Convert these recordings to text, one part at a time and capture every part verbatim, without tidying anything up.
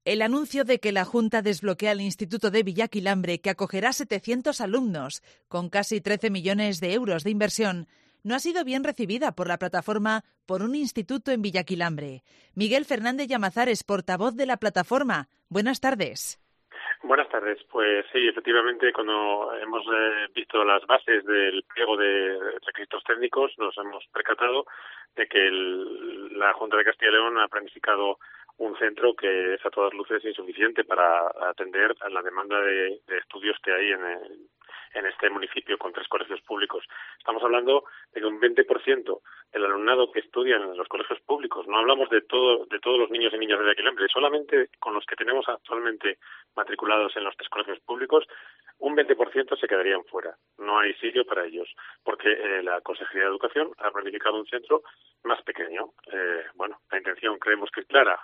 El anuncio de que la Junta desbloquea el Instituto de Villaquilambre, que acogerá setecientos alumnos, con casi trece millones de euros de inversión, no ha sido bien recibida por la plataforma Por un Instituto en Villaquilambre. Miguel Fernández Llamazares, portavoz de la plataforma. Buenas tardes. Buenas tardes. Pues sí, efectivamente, cuando hemos eh, visto las bases del pliego de requisitos técnicos, nos hemos percatado de que el, la Junta de Castilla y León ha planificado un centro que es a todas luces insuficiente para atender a la demanda de, de estudios que hay en, el, en este municipio con tres colegios públicos. Estamos hablando de que un veinte por ciento del alumnado que estudia en los colegios públicos, no hablamos de todo de todos los niños y niñas de Villaquilambre, solamente con los que tenemos actualmente matriculados en los tres colegios públicos, un veinte por ciento se quedarían fuera. No hay sitio para ellos, porque eh, la Consejería de Educación ha planificado un centro más pequeño. Eh, bueno, la intención creemos que es clara,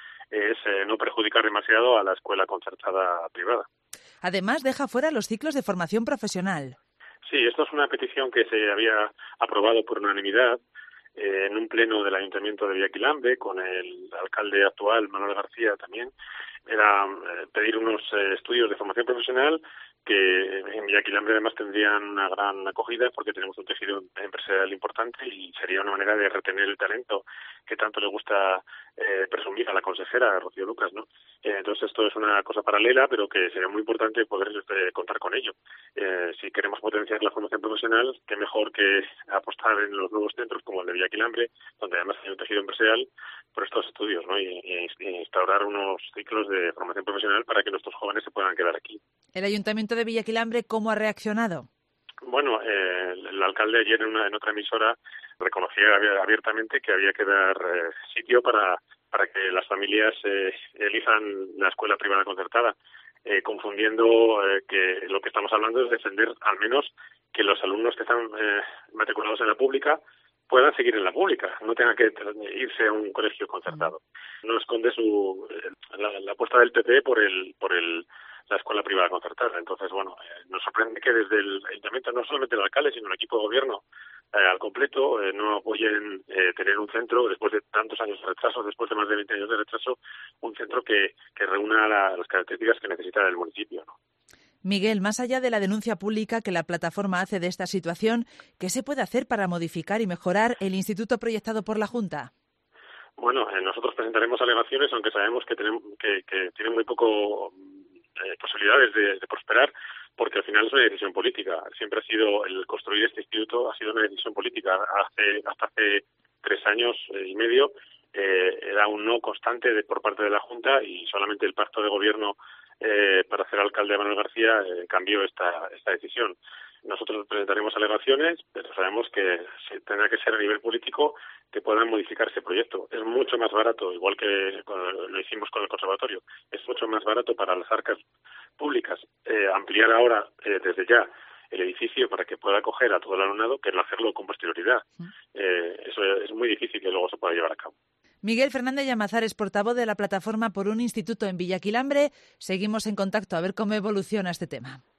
es eh, no perjudicar demasiado a la escuela concertada privada. Además, deja fuera los ciclos de formación profesional. Sí, esto es una petición que se había aprobado por unanimidad eh, en un pleno del Ayuntamiento de Villaquilambre, con el alcalde actual, Manuel García, también. Era eh, pedir unos eh, estudios de formación profesional que en Villaquilambre además tendrían una gran acogida porque tenemos un tejido empresarial importante y sería una manera de retener el talento que tanto le gusta eh, presumir a la consejera, a Rocío Lucas, ¿no? Eh, entonces esto es una cosa paralela, pero que sería muy importante poder eh, contar con ello. Eh, si queremos potenciar la formación profesional, qué mejor que apostar en los nuevos centros como el de Villaquilambre, donde además hay un tejido empresarial, por estos estudios, ¿no? Y, y, y instaurar unos ciclos de formación profesional para que nuestros jóvenes se puedan quedar aquí. ¿El Ayuntamiento de Villaquilambre cómo ha reaccionado? Bueno, eh, el alcalde ayer en, una, en otra emisora reconocía abiertamente que había que dar eh, sitio para, para que las familias eh, elijan la escuela privada concertada, eh, confundiendo eh, que lo que estamos hablando es defender al menos que los alumnos que están eh, matriculados en la pública puedan seguir en la pública, no tengan que irse a un colegio concertado. No esconde su la, la apuesta del P P por el por el la escuela privada concertada. Entonces, bueno, eh, nos sorprende que desde el Ayuntamiento, no solamente el alcalde, sino el equipo de gobierno eh, al completo, eh, no apoyen eh, tener un centro, después de tantos años de retraso, después de más de veinte años de retraso, un centro que, que reúna la, las características que necesita el municipio, ¿no? Miguel, más allá de la denuncia pública que la plataforma hace de esta situación, ¿qué se puede hacer para modificar y mejorar el instituto proyectado por la Junta? Bueno, eh, nosotros presentaremos alegaciones, aunque sabemos que tienen, que, que tienen muy poco eh, posibilidades de, de prosperar, porque al final es una decisión política. Siempre ha sido, el construir este instituto ha sido una decisión política. Hace hasta hace tres años eh, y medio eh, era un no constante de, por parte de la Junta, y solamente el pacto de gobierno Eh, para hacer alcalde a Manuel García eh, cambió esta, esta decisión. Nosotros presentaremos alegaciones, pero sabemos que se tendrá que ser a nivel político que puedan modificar ese proyecto. Es mucho más barato, igual que lo hicimos con el conservatorio, es mucho más barato para las arcas públicas eh, ampliar ahora, eh, desde ya, el edificio para que pueda acoger a todo el alumnado que no hacerlo con posterioridad. Eh, eso es muy difícil que luego se pueda llevar a cabo. Miguel Fernández Llamazares, portavoz de la plataforma Por un Instituto en Villaquilambre. Seguimos en contacto a ver cómo evoluciona este tema.